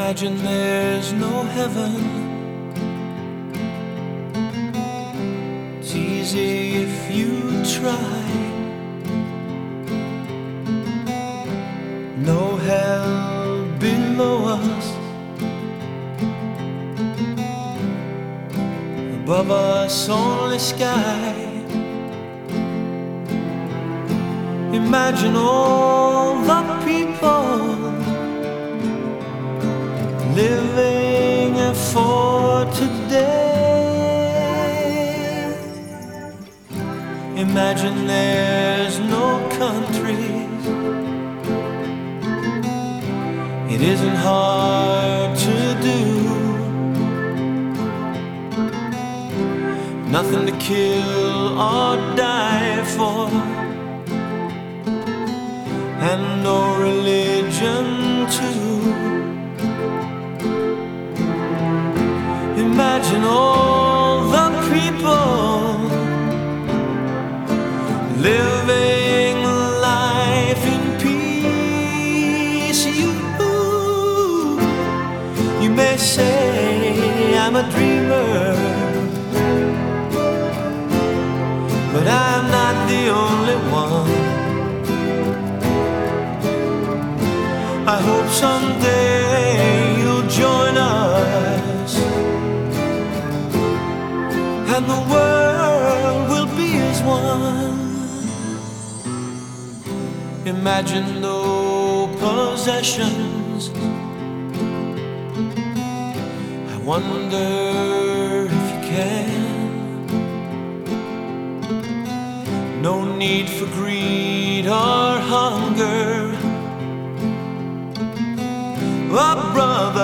Imagine there's no heaven. It's easy if you try. No hell below us, above us only sky. Imagine all the people living for today. Imagine there's no countries. It isn't hard to do. Nothing to kill or die for, and no religion too. Imagine all the people living life in peace. You may say I'm a dreamer, but I'm not the only one. I hope someday you'll join us, and the world will be as one. Imagine no possessions. I wonder if you can. No need for greed or hunger. Oh, brother,